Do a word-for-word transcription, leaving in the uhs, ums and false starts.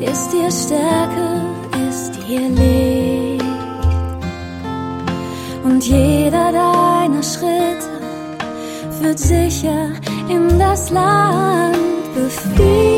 ist ihr Stärke, ist ihr Licht. Und jeder deiner Schritte führt sicher in das Land befriedet.